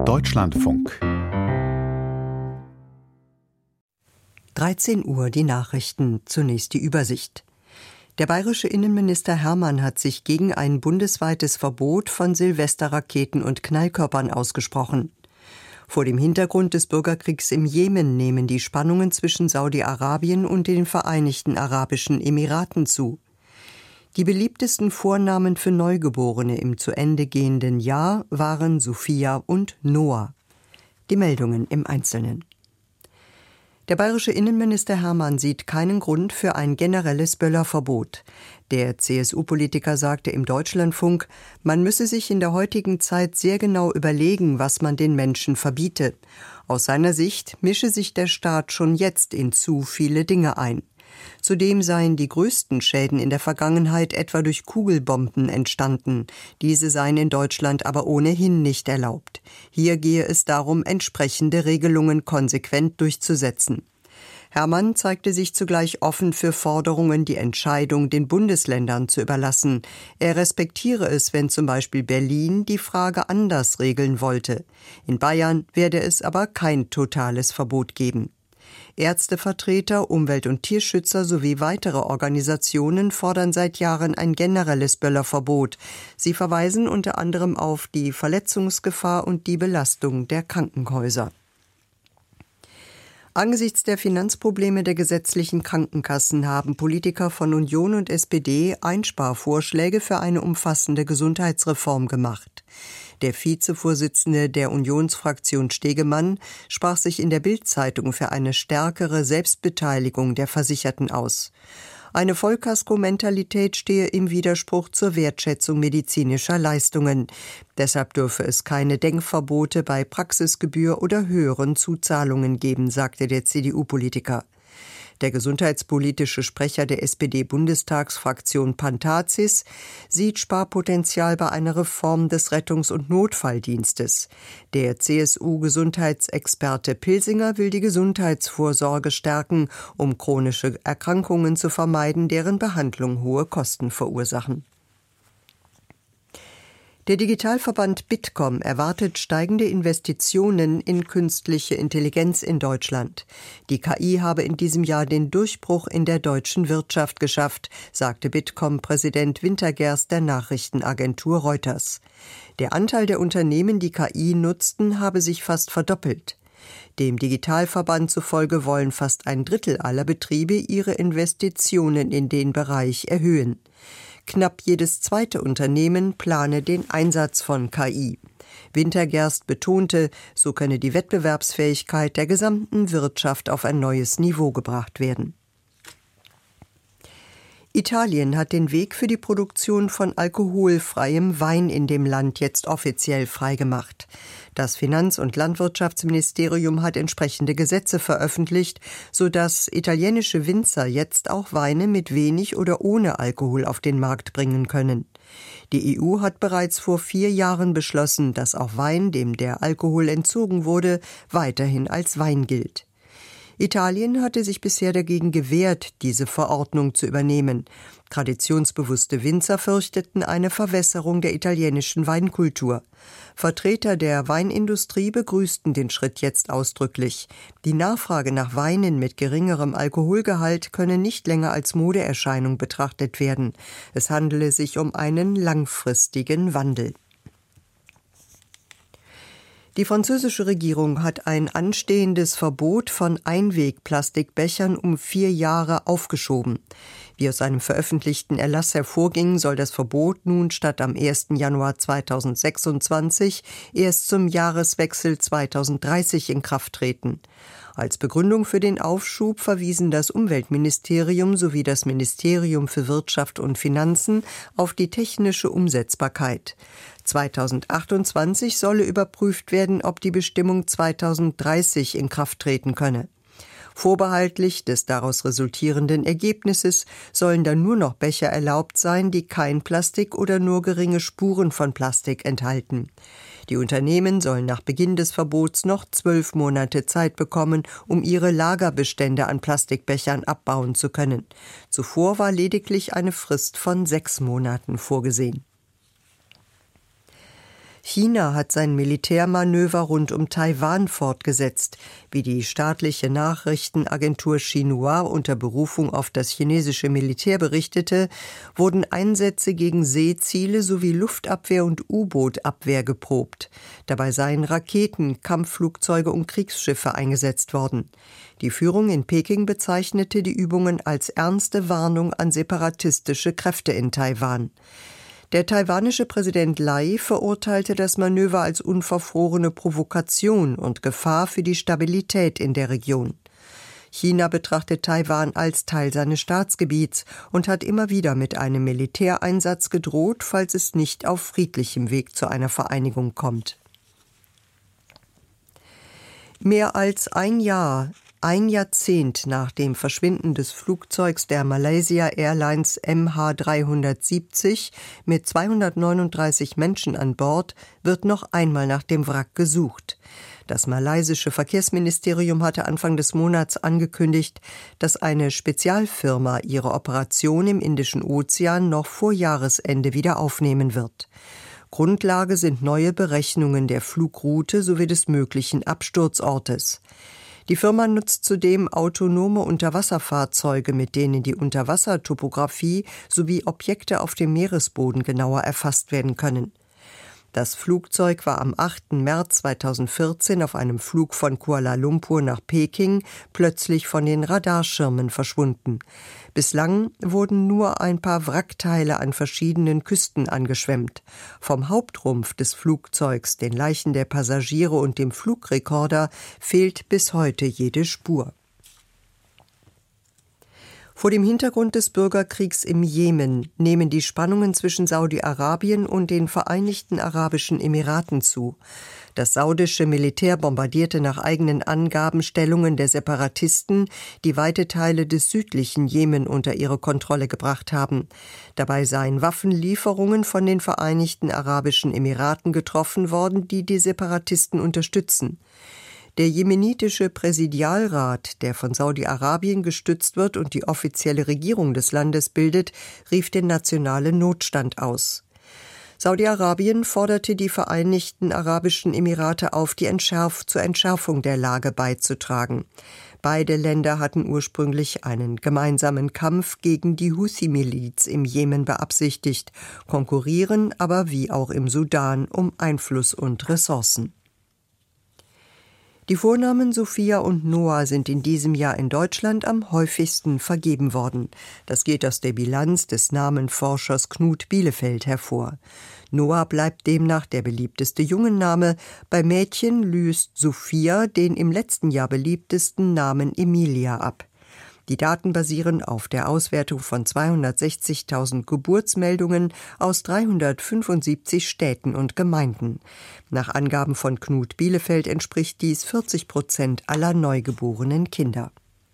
Deutschlandfunk. 13 Uhr die Nachrichten, zunächst die Übersicht. Der bayerische Innenminister Hermann hat sich gegen ein bundesweites Verbot von Silvesterraketen und Knallkörpern ausgesprochen. Vor dem Hintergrund des Bürgerkriegs im Jemen nehmen die Spannungen zwischen Saudi-Arabien und den Vereinigten Arabischen Emiraten zu. Die beliebtesten Vornamen für Neugeborene im zu Ende gehenden Jahr waren Sophia und Noah. Die Meldungen im Einzelnen. Der bayerische Innenminister Hermann sieht keinen Grund für ein generelles Böllerverbot. Der CSU-Politiker sagte im Deutschlandfunk, man müsse sich in der heutigen Zeit sehr genau überlegen, was man den Menschen verbiete. Aus seiner Sicht mische sich der Staat schon jetzt in zu viele Dinge ein. Zudem seien die größten Schäden in der Vergangenheit etwa durch Kugelbomben entstanden. Diese seien in Deutschland aber ohnehin nicht erlaubt. Hier gehe es darum, entsprechende Regelungen konsequent durchzusetzen. Hermann zeigte sich zugleich offen für Forderungen, die Entscheidung den Bundesländern zu überlassen. Er respektiere es, wenn zum Beispiel Berlin die Frage anders regeln wollte. In Bayern werde es aber kein totales Verbot geben. Ärztevertreter, Umwelt- und Tierschützer sowie weitere Organisationen fordern seit Jahren ein generelles Böllerverbot. Sie verweisen unter anderem auf die Verletzungsgefahr und die Belastung der Krankenhäuser. Angesichts der Finanzprobleme der gesetzlichen Krankenkassen haben Politiker von Union und SPD Einsparvorschläge für eine umfassende Gesundheitsreform gemacht. Der Vizevorsitzende der Unionsfraktion Stegemann sprach sich in der Bild-Zeitung für eine stärkere Selbstbeteiligung der Versicherten aus. Eine Vollkasko-Mentalität stehe im Widerspruch zur Wertschätzung medizinischer Leistungen. Deshalb dürfe es keine Denkverbote bei Praxisgebühr oder höheren Zuzahlungen geben, sagte der CDU-Politiker. Der gesundheitspolitische Sprecher der SPD-Bundestagsfraktion Pantazis sieht Sparpotenzial bei einer Reform des Rettungs- und Notfalldienstes. Der CSU-Gesundheitsexperte Pilsinger will die Gesundheitsvorsorge stärken, um chronische Erkrankungen zu vermeiden, deren Behandlung hohe Kosten verursachen. Der Digitalverband Bitkom erwartet steigende Investitionen in künstliche Intelligenz in Deutschland. Die KI habe in diesem Jahr den Durchbruch in der deutschen Wirtschaft geschafft, sagte Bitkom-Präsident Wintergerst der Nachrichtenagentur Reuters. Der Anteil der Unternehmen, die KI nutzten, habe sich fast verdoppelt. Dem Digitalverband zufolge wollen fast ein Drittel aller Betriebe ihre Investitionen in den Bereich erhöhen. Knapp jedes zweite Unternehmen plane den Einsatz von KI. Wintergerst betonte, so könne die Wettbewerbsfähigkeit der gesamten Wirtschaft auf ein neues Niveau gebracht werden. Italien hat den Weg für die Produktion von alkoholfreiem Wein in dem Land jetzt offiziell freigemacht. Das Finanz- und Landwirtschaftsministerium hat entsprechende Gesetze veröffentlicht, sodass italienische Winzer jetzt auch Weine mit wenig oder ohne Alkohol auf den Markt bringen können. Die EU hat bereits vor 4 Jahren beschlossen, dass auch Wein, dem der Alkohol entzogen wurde, weiterhin als Wein gilt. Italien hatte sich bisher dagegen gewehrt, diese Verordnung zu übernehmen. Traditionsbewusste Winzer fürchteten eine Verwässerung der italienischen Weinkultur. Vertreter der Weinindustrie begrüßten den Schritt jetzt ausdrücklich. Die Nachfrage nach Weinen mit geringerem Alkoholgehalt könne nicht länger als Modeerscheinung betrachtet werden. Es handele sich um einen langfristigen Wandel. Die französische Regierung hat ein anstehendes Verbot von Einwegplastikbechern um 4 Jahre aufgeschoben. Wie aus einem veröffentlichten Erlass hervorging, soll das Verbot nun statt am 1. Januar 2026 erst zum Jahreswechsel 2030 in Kraft treten. Als Begründung für den Aufschub verwiesen das Umweltministerium sowie das Ministerium für Wirtschaft und Finanzen auf die technische Umsetzbarkeit. 2028 solle überprüft werden, ob die Bestimmung 2030 in Kraft treten könne. Vorbehaltlich des daraus resultierenden Ergebnisses sollen dann nur noch Becher erlaubt sein, die kein Plastik oder nur geringe Spuren von Plastik enthalten. Die Unternehmen sollen nach Beginn des Verbots noch 12 Monate Zeit bekommen, um ihre Lagerbestände an Plastikbechern abbauen zu können. Zuvor war lediglich eine Frist von 6 Monaten vorgesehen. China hat sein Militärmanöver rund um Taiwan fortgesetzt. Wie die staatliche Nachrichtenagentur Xinhua unter Berufung auf das chinesische Militär berichtete, wurden Einsätze gegen Seeziele sowie Luftabwehr und U-Boot-Abwehr geprobt. Dabei seien Raketen, Kampfflugzeuge und Kriegsschiffe eingesetzt worden. Die Führung in Peking bezeichnete die Übungen als ernste Warnung an separatistische Kräfte in Taiwan. Der taiwanische Präsident Lai verurteilte das Manöver als unverfrorene Provokation und Gefahr für die Stabilität in der Region. China betrachtet Taiwan als Teil seines Staatsgebiets und hat immer wieder mit einem Militäreinsatz gedroht, falls es nicht auf friedlichem Weg zu einer Vereinigung kommt. Mehr als ein Jahrzehnt nach dem Verschwinden des Flugzeugs der Malaysia Airlines MH370 mit 239 Menschen an Bord wird noch einmal nach dem Wrack gesucht. Das malaysische Verkehrsministerium hatte Anfang des Monats angekündigt, dass eine Spezialfirma ihre Operation im Indischen Ozean noch vor Jahresende wieder aufnehmen wird. Grundlage sind neue Berechnungen der Flugroute sowie des möglichen Absturzortes. Die Firma nutzt zudem autonome Unterwasserfahrzeuge, mit denen die Unterwassertopographie sowie Objekte auf dem Meeresboden genauer erfasst werden können. Das Flugzeug war am 8. März 2014 auf einem Flug von Kuala Lumpur nach Peking plötzlich von den Radarschirmen verschwunden. Bislang wurden nur ein paar Wrackteile an verschiedenen Küsten angeschwemmt. Vom Hauptrumpf des Flugzeugs, den Leichen der Passagiere und dem Flugrekorder fehlt bis heute jede Spur. Vor dem Hintergrund des Bürgerkriegs im Jemen nehmen die Spannungen zwischen Saudi-Arabien und den Vereinigten Arabischen Emiraten zu. Das saudische Militär bombardierte nach eigenen Angaben Stellungen der Separatisten, die weite Teile des südlichen Jemen unter ihre Kontrolle gebracht haben. Dabei seien Waffenlieferungen von den Vereinigten Arabischen Emiraten getroffen worden, die die Separatisten unterstützen. Der jemenitische Präsidialrat, der von Saudi-Arabien gestützt wird und die offizielle Regierung des Landes bildet, rief den nationalen Notstand aus. Saudi-Arabien forderte die Vereinigten Arabischen Emirate auf, zur Entschärfung der Lage beizutragen. Beide Länder hatten ursprünglich einen gemeinsamen Kampf gegen die Huthi-Miliz im Jemen beabsichtigt, konkurrieren aber wie auch im Sudan um Einfluss und Ressourcen. Die Vornamen Sophia und Noah sind in diesem Jahr in Deutschland am häufigsten vergeben worden. Das geht aus der Bilanz des Namenforschers Knut Bielefeld hervor. Noah bleibt demnach der beliebteste Jungenname. Bei Mädchen löst Sophia den im letzten Jahr beliebtesten Namen Emilia ab. Die Daten basieren auf der Auswertung von 260.000 Geburtsmeldungen aus 375 Städten und Gemeinden. Nach Angaben von Knut Bielefeld entspricht dies 40% aller neugeborenen Kinder.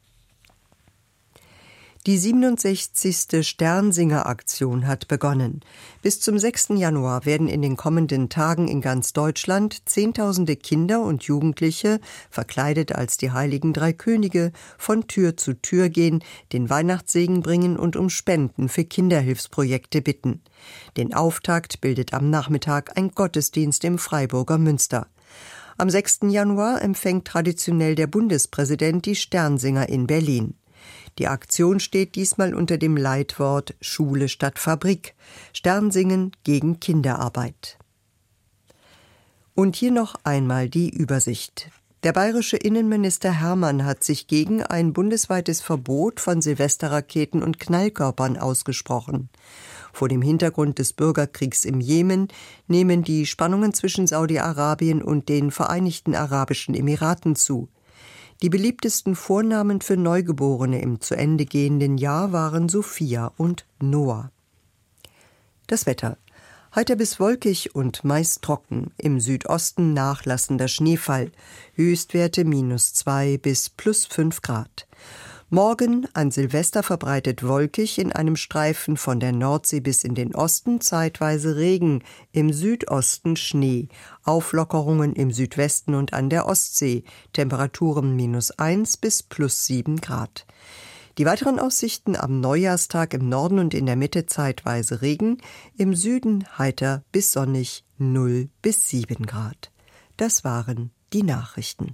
Die 67. Sternsinger-Aktion hat begonnen. Bis zum 6. Januar werden in den kommenden Tagen in ganz Deutschland Zehntausende Kinder und Jugendliche, verkleidet als die heiligen drei Könige, von Tür zu Tür gehen, den Weihnachtssegen bringen und um Spenden für Kinderhilfsprojekte bitten. Den Auftakt bildet am Nachmittag ein Gottesdienst im Freiburger Münster. Am 6. Januar empfängt traditionell der Bundespräsident die Sternsinger in Berlin. Die Aktion steht diesmal unter dem Leitwort Schule statt Fabrik. Sternsingen gegen Kinderarbeit. Und hier noch einmal die Übersicht. Der bayerische Innenminister Hermann hat sich gegen ein bundesweites Verbot von Silvesterraketen und Knallkörpern ausgesprochen. Vor dem Hintergrund des Bürgerkriegs im Jemen nehmen die Spannungen zwischen Saudi-Arabien und den Vereinigten Arabischen Emiraten zu. Die beliebtesten Vornamen für Neugeborene im zu Ende gehenden Jahr waren Sophia und Noah. Das Wetter. Heiter bis wolkig und meist trocken. Im Südosten nachlassender Schneefall. Höchstwerte -2 bis +5 Grad. Morgen an Silvester verbreitet wolkig, in einem Streifen von der Nordsee bis in den Osten zeitweise Regen, im Südosten Schnee, Auflockerungen im Südwesten und an der Ostsee, Temperaturen -1 bis +7 Grad. Die weiteren Aussichten: am Neujahrstag im Norden und in der Mitte zeitweise Regen, im Süden heiter bis sonnig 0 bis 7 Grad. Das waren die Nachrichten.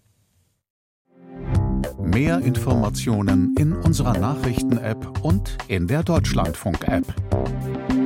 Mehr Informationen in unserer Nachrichten-App und in der Deutschlandfunk-App.